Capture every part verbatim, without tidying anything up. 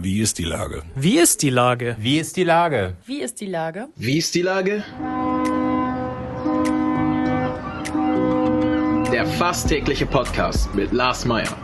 Wie ist die Lage? Wie ist die Lage? Wie ist die Lage? Wie ist die Lage? Wie ist die Lage? Der fast tägliche Podcast mit Lars Meyer.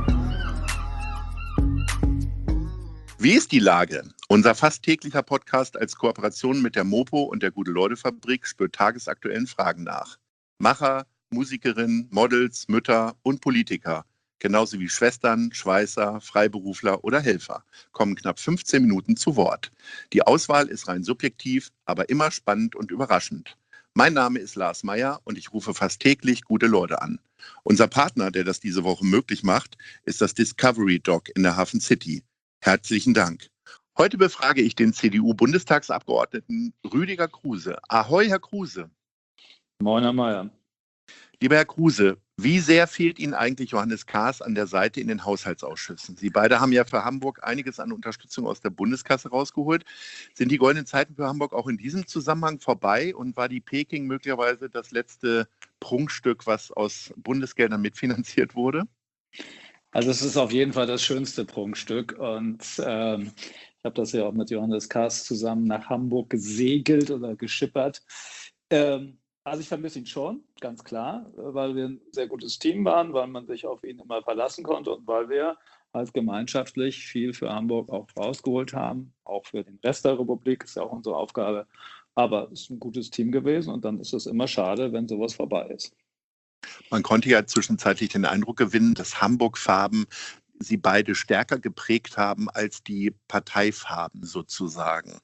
Wie ist die Lage? Unser fast täglicher Podcast als Kooperation mit der Mopo und der Gute-Leute-Fabrik spürt tagesaktuellen Fragen nach. Macher, Musikerinnen, Models, Mütter und Politiker, genauso wie Schwestern, Schweißer, Freiberufler oder Helfer, kommen knapp fünfzehn Minuten zu Wort. Die Auswahl ist rein subjektiv, aber immer spannend und überraschend. Mein Name ist Lars Meyer und ich rufe fast täglich gute Leute an. Unser Partner, der das diese Woche möglich macht, ist das Discovery Dog in der Hafen City. Herzlichen Dank. Heute befrage ich den C D U-Bundestagsabgeordneten Rüdiger Kruse. Ahoi, Herr Kruse. Moin, Herr Meyer. Lieber Herr Kruse, wie sehr fehlt Ihnen eigentlich Johannes Kahrs an der Seite in den Haushaltsausschüssen? Sie beide haben ja für Hamburg einiges an Unterstützung aus der Bundeskasse rausgeholt. Sind die goldenen Zeiten für Hamburg auch in diesem Zusammenhang vorbei und war die Peking möglicherweise das letzte Prunkstück, was aus Bundesgeldern mitfinanziert wurde? Also es ist auf jeden Fall das schönste Prunkstück und ähm, ich habe das ja auch mit Johannes Kahrs zusammen nach Hamburg gesegelt oder geschippert. Ähm, Also ich vermisse ihn schon, ganz klar, weil wir ein sehr gutes Team waren, weil man sich auf ihn immer verlassen konnte und weil wir halt gemeinschaftlich viel für Hamburg auch rausgeholt haben, auch für den Rest der Republik, ist ja auch unsere Aufgabe. Aber es ist ein gutes Team gewesen und dann ist es immer schade, wenn sowas vorbei ist. Man konnte ja zwischenzeitlich den Eindruck gewinnen, dass Hamburg-Farben sie beide stärker geprägt haben als die Parteifarben sozusagen.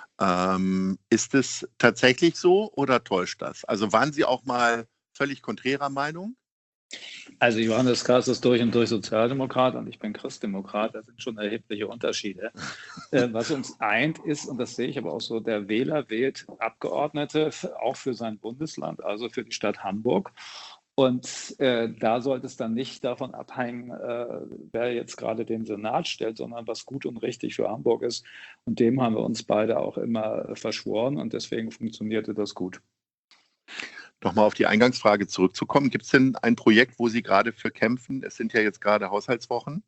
Ähm, ist es tatsächlich so oder täuscht das? Also waren Sie auch mal völlig konträrer Meinung? Also Johannes Kahrs ist durch und durch Sozialdemokrat und ich bin Christdemokrat. Da sind schon erhebliche Unterschiede. Äh, was uns eint ist, und das sehe ich aber auch so, der Wähler wählt Abgeordnete auch für sein Bundesland, also für die Stadt Hamburg. Und äh, da sollte es dann nicht davon abhängen, äh, wer jetzt gerade den Senat stellt, sondern was gut und richtig für Hamburg ist. Und dem haben wir uns beide auch immer verschworen und deswegen funktionierte das gut. Nochmal auf die Eingangsfrage zurückzukommen. Gibt es denn ein Projekt, wo Sie gerade für kämpfen? Es sind ja jetzt gerade Haushaltswochen.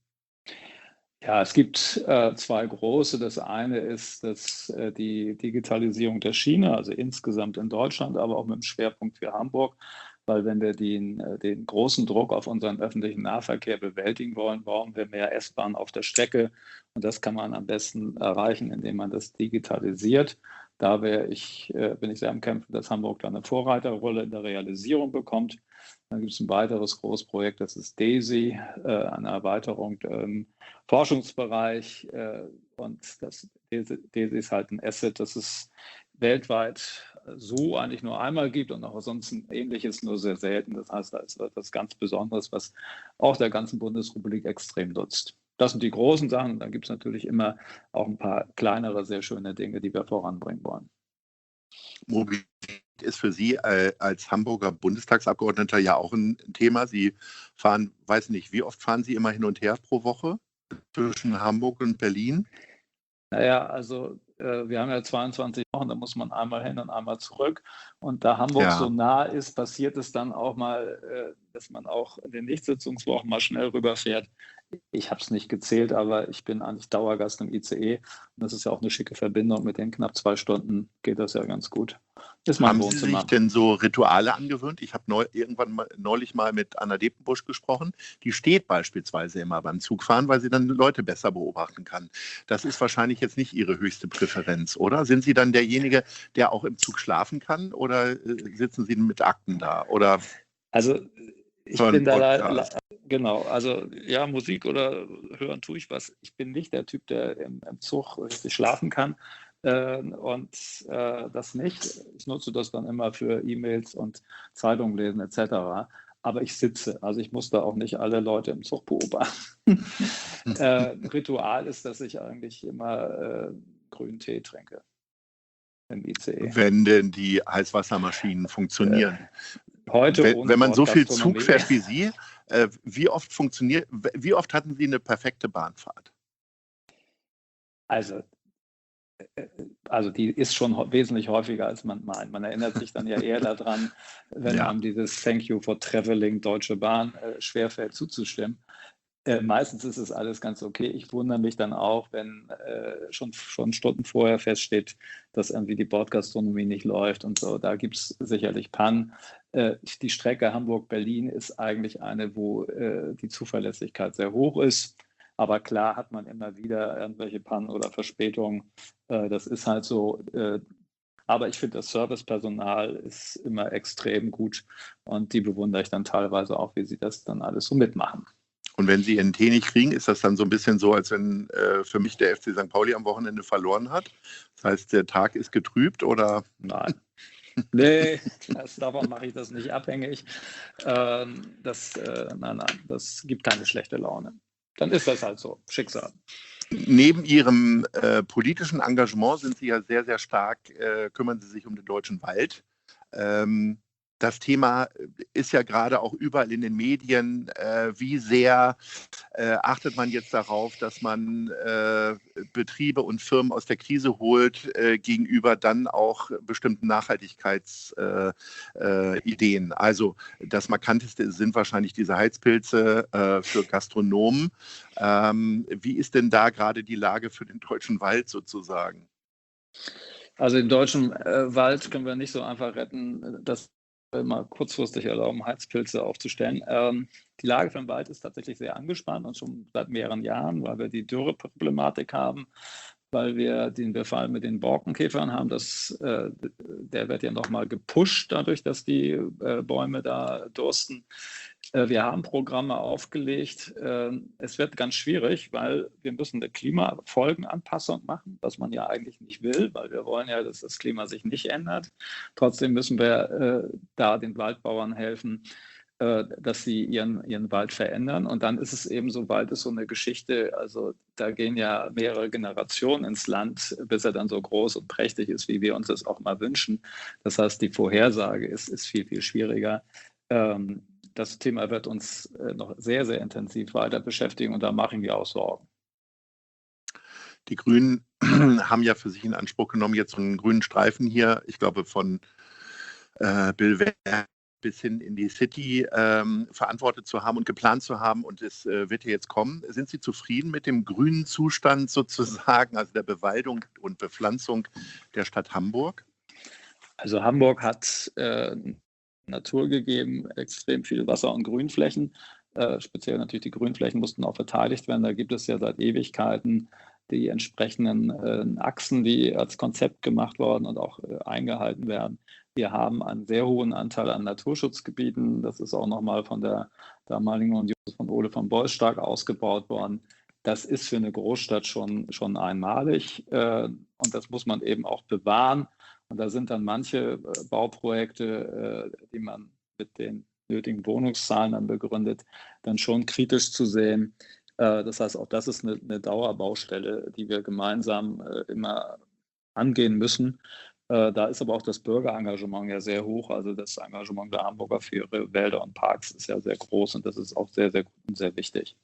Ja, es gibt äh, zwei große. Das eine ist dass, äh, die Digitalisierung der Schiene, also insgesamt in Deutschland, aber auch mit dem Schwerpunkt für Hamburg. Weil wenn wir den, den großen Druck auf unseren öffentlichen Nahverkehr bewältigen wollen, brauchen wir mehr S-Bahn auf der Strecke. Und das kann man am besten erreichen, indem man das digitalisiert. Da wäre ich, bin ich sehr am Kämpfen, dass Hamburg da eine Vorreiterrolle in der Realisierung bekommt. Dann gibt es ein weiteres Großprojekt, das ist DESI, eine Erweiterung im Forschungsbereich. Und das DESI ist halt ein Asset, das es weltweit so eigentlich nur einmal gibt und auch sonst ein ähnliches nur sehr selten. Das heißt, da ist etwas ganz Besonderes, was auch der ganzen Bundesrepublik extrem nutzt. Das sind die großen Sachen. Dann gibt es natürlich immer auch ein paar kleinere, sehr schöne Dinge, die wir voranbringen wollen. Mobilität ist für Sie äh, als Hamburger Bundestagsabgeordneter ja auch ein Thema. Sie fahren, weiß nicht, wie oft fahren Sie immer hin und her pro Woche zwischen Hamburg und Berlin? Naja, also äh, wir haben ja zweiundzwanzig Wochen, da muss man einmal hin und einmal zurück. Und da Hamburg Ja. so nah ist, passiert es dann auch mal, äh, dass man auch in den Nichtsitzungswochen mal schnell rüberfährt. Ich habe es nicht gezählt, aber ich bin eigentlich Dauergast im I C E. Und das ist ja auch eine schicke Verbindung. Mit den knapp zwei Stunden geht das ja ganz gut. Ist mein Haben Sie Wohnzimmer. sich denn so Rituale angewöhnt? Ich habe neu, irgendwann mal, neulich mal mit Anna Depenbusch gesprochen. Die steht beispielsweise immer beim Zugfahren, weil sie dann Leute besser beobachten kann. Das ist wahrscheinlich jetzt nicht Ihre höchste Präferenz, oder? Sind Sie dann derjenige, der auch im Zug schlafen kann, oder äh, sitzen Sie mit Akten da? Oder Also ich so ein bin da Podcast? leider, genau, also ja, Musik oder hören tue ich was. Ich bin nicht der Typ, der im, im Zug richtig schlafen kann. Äh, und äh, das nicht. Ich nutze das dann immer für E-Mails und Zeitungen lesen et cetera. Aber ich sitze, also ich muss da auch nicht alle Leute im Zug beobachten. äh, Ritual ist, dass ich eigentlich immer äh, grünen Tee trinke im I C E. Wenn denn die Heißwassermaschinen funktionieren. Äh, heute wenn, ohne wenn man so viel Zug Bordgastronomie. fährt wie Sie, äh, wie oft funktioniert, wie oft hatten Sie eine perfekte Bahnfahrt? Also Also die ist schon wesentlich häufiger, als man meint. Man erinnert sich dann ja eher daran, wenn Ja. einem dieses Thank you for traveling Deutsche Bahn äh, schwerfällt zuzustimmen. Äh, meistens ist es alles ganz okay. Ich wundere mich dann auch, wenn äh, schon, schon Stunden vorher feststeht, dass irgendwie die Bordgastronomie nicht läuft und so. Da gibt es sicherlich Pannen. Äh, die Strecke Hamburg-Berlin ist eigentlich eine, wo äh, die Zuverlässigkeit sehr hoch ist. Aber klar hat man immer wieder irgendwelche Pannen oder Verspätungen. Äh, das ist halt so. Äh, aber ich finde, das Servicepersonal ist immer extrem gut und die bewundere ich dann teilweise auch, wie sie das dann alles so mitmachen. Und wenn Sie Ihren Tee nicht kriegen, ist das dann so ein bisschen so, als wenn äh, für mich der F C Sankt Pauli am Wochenende verloren hat? Das heißt, der Tag ist getrübt oder? Nein. Nee, das, davon mache ich das nicht abhängig. Ähm, das, äh, nein, nein, das gibt keine schlechte Laune. Dann ist das halt so, Schicksal. Neben Ihrem äh, politischen Engagement sind Sie ja sehr, sehr stark, äh, kümmern Sie sich um den deutschen Wald. Ähm, Das Thema ist ja gerade auch überall in den Medien. Äh, wie sehr äh, achtet man jetzt darauf, dass man äh, Betriebe und Firmen aus der Krise holt, äh, gegenüber dann auch bestimmten Nachhaltigkeitsideen? Äh, äh, also das Markanteste sind wahrscheinlich diese Heizpilze äh, für Gastronomen. Ähm, wie ist denn da gerade die Lage für den deutschen Wald sozusagen? Also den deutschen äh, Wald können wir nicht so einfach retten, dass mal kurzfristig erlauben, Heizpilze aufzustellen. Ähm, die Lage für den Wald ist tatsächlich sehr angespannt und schon seit mehreren Jahren, weil wir die Dürreproblematik haben, weil wir den Befall mit den Borkenkäfern haben. Das, äh, der wird ja nochmal gepusht dadurch, dass die äh, Bäume da dursten. Äh, wir haben Programme aufgelegt. Äh, es wird ganz schwierig, weil wir müssen eine Klimafolgenanpassung machen, was man ja eigentlich nicht will, weil wir wollen ja, dass das Klima sich nicht ändert. Trotzdem müssen wir äh, da den Waldbauern helfen, äh, dass sie ihren, ihren Wald verändern. Und dann ist es eben so, Wald ist so eine Geschichte, also da gehen ja mehrere Generationen ins Land, bis er dann so groß und prächtig ist, wie wir uns das auch mal wünschen. Das heißt, die Vorhersage ist, ist viel, viel schwieriger. Ähm, das Thema wird uns äh, noch sehr, sehr intensiv weiter beschäftigen und da machen wir auch Sorgen. Die Grünen haben ja für sich in Anspruch genommen, jetzt so einen grünen Streifen hier, ich glaube von äh, Billwerk bis hin in die City ähm, verantwortet zu haben und geplant zu haben und es äh, wird ja jetzt kommen. Sind Sie zufrieden mit dem grünen Zustand sozusagen, also der Bewaldung und Bepflanzung der Stadt Hamburg? Also Hamburg hat äh, Natur gegeben, extrem viel Wasser- und Grünflächen. Äh, speziell natürlich die Grünflächen mussten auch verteidigt werden. Da gibt es ja seit Ewigkeiten die entsprechenden äh, Achsen, die als Konzept gemacht worden und auch äh, eingehalten werden. Wir haben einen sehr hohen Anteil an Naturschutzgebieten. Das ist auch nochmal von der damaligen Union von Ole von Beuys stark ausgebaut worden. Das ist für eine Großstadt schon, schon einmalig äh, und das muss man eben auch bewahren. Und da sind dann manche äh, Bauprojekte, äh, die man mit den nötigen Wohnungszahlen dann begründet, dann schon kritisch zu sehen. Äh, das heißt, auch das ist eine, eine Dauerbaustelle, die wir gemeinsam äh, immer angehen müssen. Äh, da ist aber auch das Bürgerengagement ja sehr hoch. Also das Engagement der Hamburger für ihre Wälder und Parks ist ja sehr groß und das ist auch sehr, sehr gut und sehr wichtig.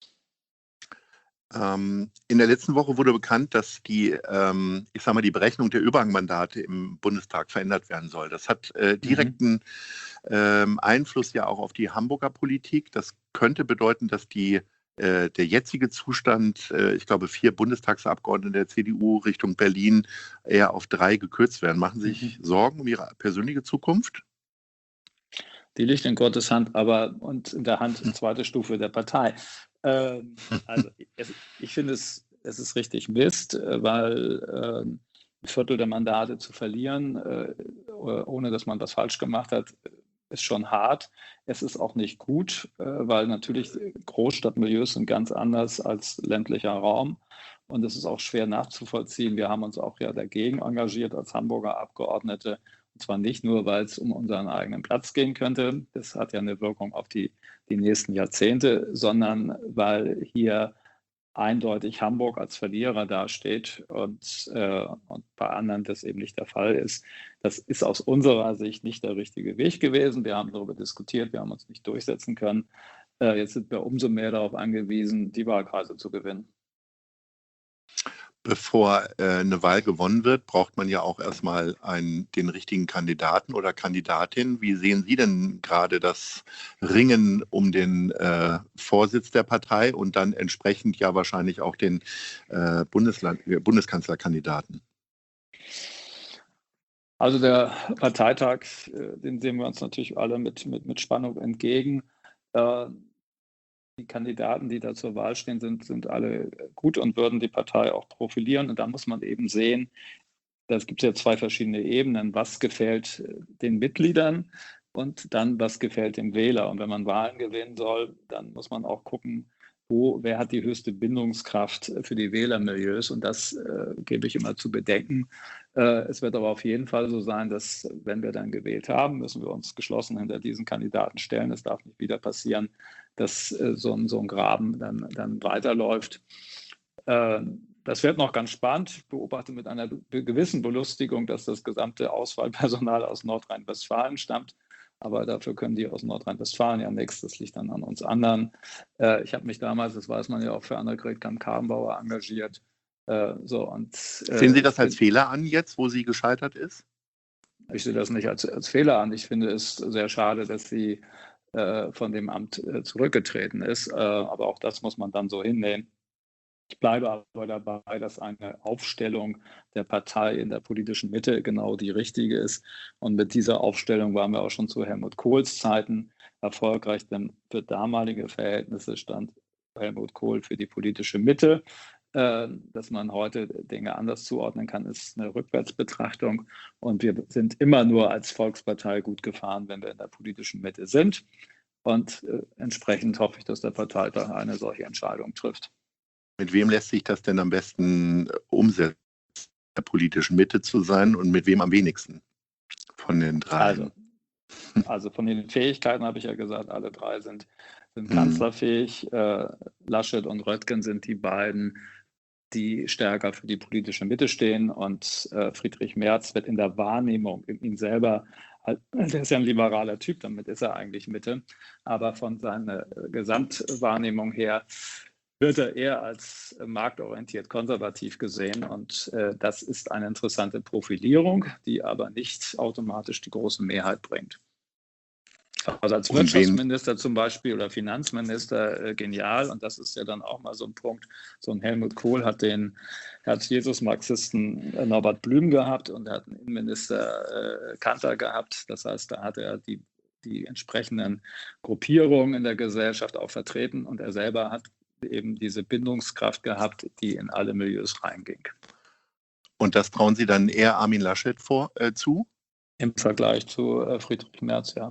Ähm, in der letzten Woche wurde bekannt, dass die, ähm, ich sag mal, die Berechnung der Überhangmandate im Bundestag verändert werden soll. Das hat äh, direkten mhm. ähm, Einfluss ja auch auf die Hamburger Politik. Das könnte bedeuten, dass die, äh, der jetzige Zustand, äh, ich glaube, vier Bundestagsabgeordnete der C D U Richtung Berlin eher auf drei gekürzt werden. Machen Sie sich mhm. Sorgen um Ihre persönliche Zukunft? Die liegt in Gottes Hand, aber und in der Hand zweite Stufe der Partei. Ähm, also es, ich finde es, es ist richtig Mist, weil äh, ein Viertel der Mandate zu verlieren, äh, ohne dass man was falsch gemacht hat, ist schon hart. Es ist auch nicht gut, äh, weil natürlich Großstadtmilieus sind ganz anders als ländlicher Raum. Und es ist auch schwer nachzuvollziehen. Wir haben uns auch ja dagegen engagiert als Hamburger Abgeordnete. Und zwar nicht nur, weil es um unseren eigenen Platz gehen könnte, das hat ja eine Wirkung auf die, die nächsten Jahrzehnte, sondern weil hier eindeutig Hamburg als Verlierer dasteht und, äh, und bei anderen das eben nicht der Fall ist. Das ist aus unserer Sicht nicht der richtige Weg gewesen. Wir haben darüber diskutiert, wir haben uns nicht durchsetzen können. Äh, jetzt sind wir umso mehr darauf angewiesen, die Wahlkreise zu gewinnen. Bevor äh, eine Wahl gewonnen wird, braucht man ja auch erstmal einen, den richtigen Kandidaten oder Kandidatin. Wie sehen Sie denn gerade das Ringen um den äh, Vorsitz der Partei und dann entsprechend ja wahrscheinlich auch den äh, Bundesland Bundeskanzlerkandidaten? Also der Parteitag, äh, den sehen wir uns natürlich alle mit, mit, mit Spannung entgegen. Äh, Die Kandidaten, die da zur Wahl stehen, sind, sind alle gut und würden die Partei auch profilieren. Und da muss man eben sehen, da gibt es ja zwei verschiedene Ebenen. Was gefällt den Mitgliedern und dann, was gefällt dem Wähler? Und wenn man Wahlen gewinnen soll, dann muss man auch gucken, wo, wer hat die höchste Bindungskraft für die Wählermilieus. Und das äh, gebe ich immer zu bedenken. Äh, es wird aber auf jeden Fall so sein, dass, wenn wir dann gewählt haben, müssen wir uns geschlossen hinter diesen Kandidaten stellen. Es darf nicht wieder passieren, dass äh, so, ein, so ein Graben dann, dann weiterläuft. Äh, das wird noch ganz spannend. Ich beobachte mit einer be- gewissen Belustigung, dass das gesamte Auswahlpersonal aus Nordrhein-Westfalen stammt. Aber dafür können die aus Nordrhein-Westfalen ja nichts. Das liegt dann an uns anderen. Äh, ich habe mich damals, das weiß man ja auch, für Annegret Kramp-Karrenbauer engagiert. Äh, so, und, äh, Sehen Sie das als bin, Fehler an jetzt, wo sie gescheitert ist? Ich sehe das nicht als, als Fehler an. Ich finde es sehr schade, dass sie äh, von dem Amt äh, zurückgetreten ist. Äh, aber auch das muss man dann so hinnehmen. Ich bleibe aber dabei, dass eine Aufstellung der Partei in der politischen Mitte genau die richtige ist. Und mit dieser Aufstellung waren wir auch schon zu Helmut Kohls Zeiten erfolgreich, denn für damalige Verhältnisse stand Helmut Kohl für die politische Mitte. Äh, dass man heute Dinge anders zuordnen kann, ist eine Rückwärtsbetrachtung. Und wir sind immer nur als Volkspartei gut gefahren, wenn wir in der politischen Mitte sind. Und äh, entsprechend hoffe ich, dass der Parteitag eine solche Entscheidung trifft. Mit wem lässt sich das denn am besten umsetzen, der politischen Mitte zu sein und mit wem am wenigsten von den drei? Also, also von den Fähigkeiten habe ich ja gesagt, alle drei sind, sind kanzlerfähig. Äh, Laschet und Röttgen sind die beiden, die stärker für die politische Mitte stehen. Und äh, Friedrich Merz wird in der Wahrnehmung, in ihn selber, der ist ja ein liberaler Typ, damit ist er eigentlich Mitte, aber von seiner Gesamtwahrnehmung her wird er eher als marktorientiert konservativ gesehen. Und äh, das ist eine interessante Profilierung, die aber nicht automatisch die große Mehrheit bringt. Also als Wirtschaftsminister zum Beispiel oder Finanzminister äh, genial. Und das ist ja dann auch mal so ein Punkt. So ein Helmut Kohl hat den Herz-Jesus-Marxisten äh, Norbert Blüm gehabt und er hat einen Innenminister äh, Kanter gehabt. Das heißt, da hat er die, die entsprechenden Gruppierungen in der Gesellschaft auch vertreten und er selber hat eben diese Bindungskraft gehabt, die in alle Milieus reinging. Und das trauen Sie dann eher Armin Laschet vor, äh, zu? Im Vergleich zu äh, Friedrich Merz, ja.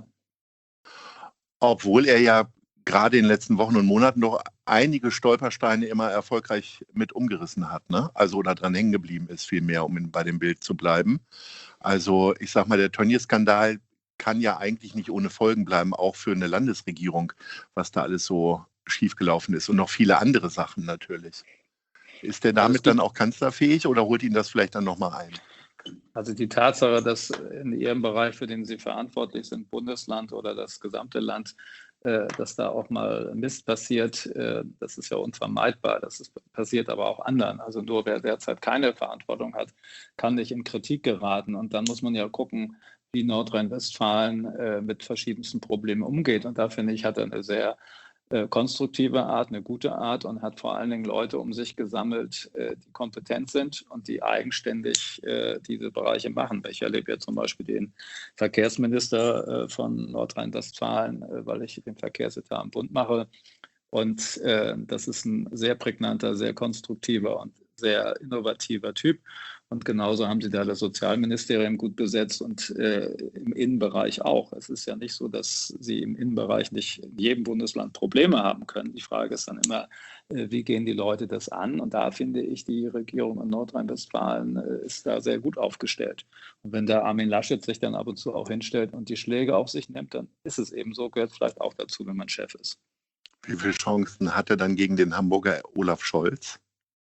Obwohl er ja gerade in den letzten Wochen und Monaten noch einige Stolpersteine immer erfolgreich mit umgerissen hat, ne? Also oder dran hängen geblieben ist, vielmehr, um in, bei dem Bild zu bleiben. Also ich sag mal, der Tönnies-Skandal kann ja eigentlich nicht ohne Folgen bleiben, auch für eine Landesregierung, was da alles so schiefgelaufen ist und noch viele andere Sachen natürlich. Ist der damit dann auch kanzlerfähig oder holt ihn das vielleicht dann nochmal ein? Also die Tatsache, dass in Ihrem Bereich, für den Sie verantwortlich sind, Bundesland oder das gesamte Land, äh, dass da auch mal Mist passiert, äh, das ist ja unvermeidbar. Das ist, passiert aber auch anderen. Also nur wer derzeit keine Verantwortung hat, kann nicht in Kritik geraten. Und dann muss man ja gucken, wie Nordrhein-Westfalen äh, mit verschiedensten Problemen umgeht. Und da finde ich, hat er eine sehr äh, konstruktive Art, eine gute Art und hat vor allen Dingen Leute um sich gesammelt, äh, die kompetent sind und die eigenständig äh, diese Bereiche machen. Ich erlebe ja zum Beispiel den Verkehrsminister äh, von Nordrhein-Westfalen, äh, weil ich den Verkehrsetat im Bund mache. Und äh, das ist ein sehr prägnanter, sehr konstruktiver und sehr innovativer Typ. Und genauso haben sie da das Sozialministerium gut besetzt und äh, im Innenbereich auch. Es ist ja nicht so, dass sie im Innenbereich nicht in jedem Bundesland Probleme haben können. Die Frage ist dann immer, äh, wie gehen die Leute das an? Und da finde ich, die Regierung in Nordrhein-Westfalen äh, ist da sehr gut aufgestellt. Und wenn der Armin Laschet sich dann ab und zu auch hinstellt und die Schläge auf sich nimmt, dann ist es eben so, gehört vielleicht auch dazu, wenn man Chef ist. Wie viele Chancen hat er dann gegen den Hamburger Olaf Scholz?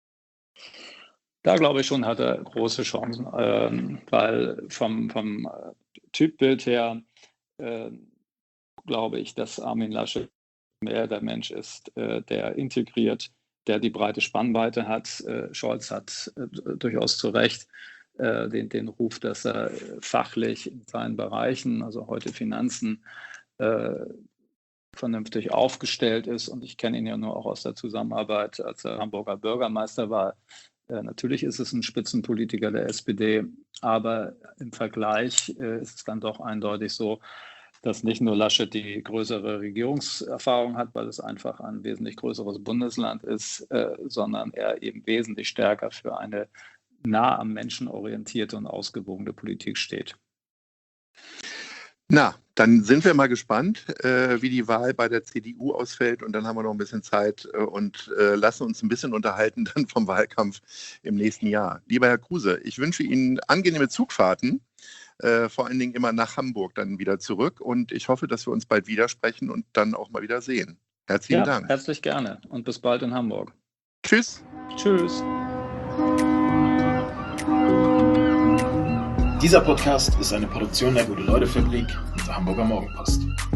Da glaube ich schon, hat er große Chancen, ähm, weil vom, vom Typbild her äh, glaube ich, dass Armin Laschet mehr der Mensch ist, äh, der integriert der die breite Spannweite hat. Äh, Scholz hat äh, durchaus zu Recht äh, den, den Ruf, dass er fachlich in seinen Bereichen, also heute Finanzen, äh, vernünftig aufgestellt ist. Und ich kenne ihn ja nur auch aus der Zusammenarbeit, als er Hamburger Bürgermeister war. Äh, natürlich ist es ein Spitzenpolitiker der S P D, aber im Vergleich äh, ist es dann doch eindeutig so, dass nicht nur Laschet die größere Regierungserfahrung hat, weil es einfach ein wesentlich größeres Bundesland ist, äh, sondern er eben wesentlich stärker für eine nah am Menschen orientierte und ausgewogene Politik steht. Na, dann sind wir mal gespannt, äh, wie die Wahl bei der C D U ausfällt, und dann haben wir noch ein bisschen Zeit äh, und äh, lassen uns ein bisschen unterhalten dann vom Wahlkampf im nächsten Jahr. Lieber Herr Kruse, ich wünsche Ihnen angenehme Zugfahrten, äh, vor allen Dingen immer nach Hamburg dann wieder zurück, und ich hoffe, dass wir uns bald widersprechen und dann auch mal wieder sehen. Herzlichen Ja, Dank. herzlich gerne und bis bald in Hamburg. Tschüss. Tschüss. Dieser Podcast ist eine Produktion der Gute-Leute-Fabrik und der Hamburger Morgenpost.